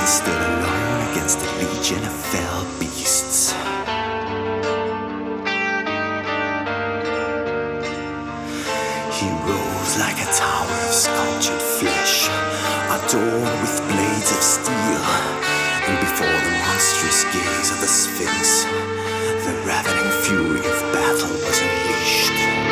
stood alone against a legion of fell beasts. He rose like a tower of sculptured flesh, adorned with blades of steel, and before the monstrous gaze of the Sphinx, the ravening fury of battle was unleashed.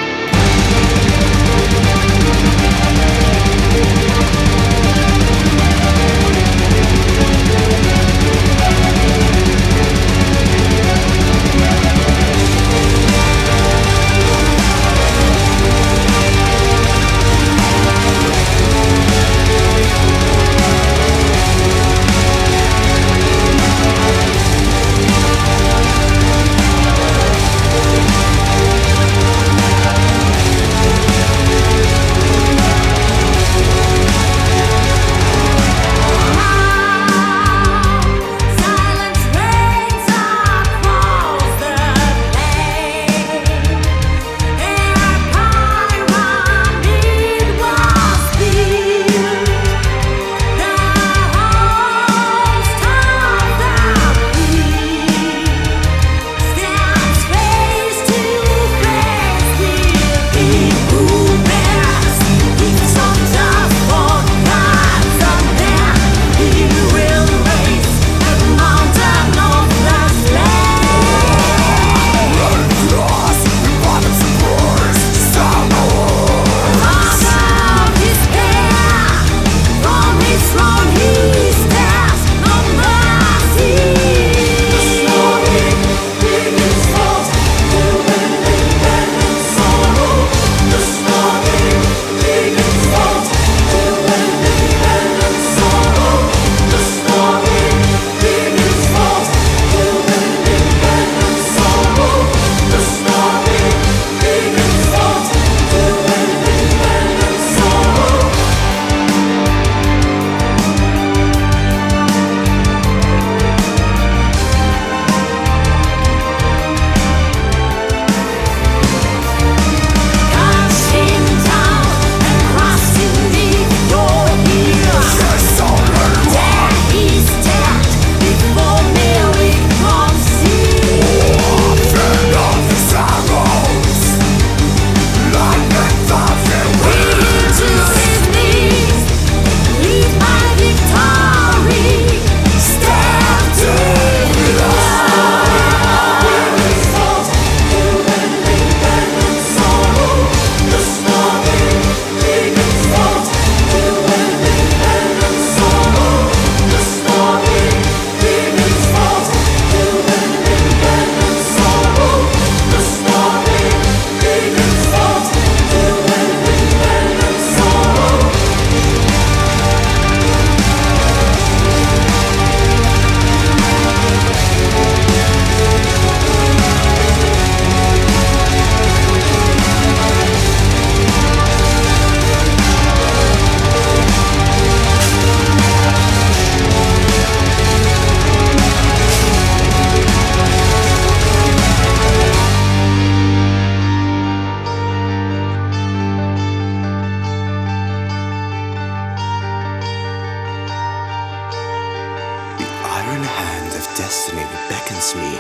Destiny beckons me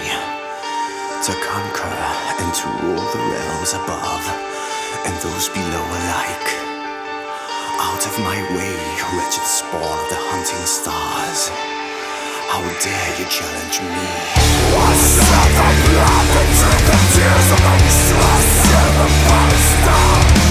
to conquer and to rule the realms above and those below alike. Out of my way, wretched spawn of the hunting stars. How dare you challenge me? I shed the blood and drink the tears of the useless, silver star.